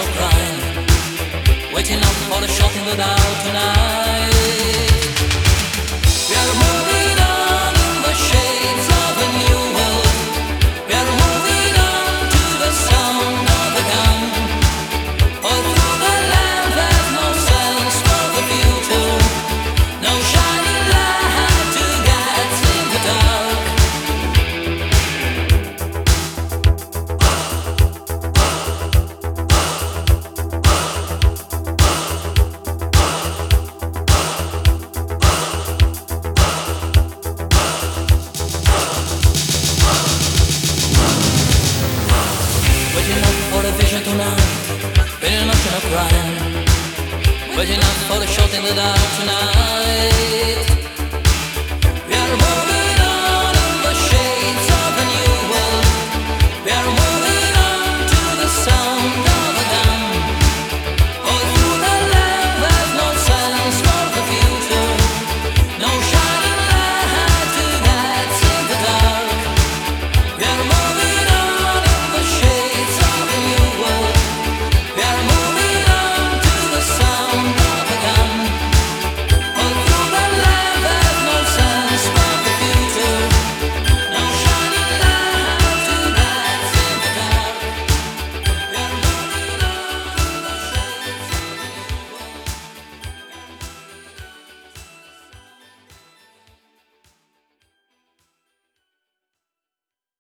crying, waiting up for the shot in the dark tonight. We are moving on in the shades of a new world. We are moving on to the sound of a gun. All through the land there's no sense for the future, no shining light to guide in the dark. Waiting up for the vision tonight, waiting up and crying, waiting up for the shot in the dark tonight.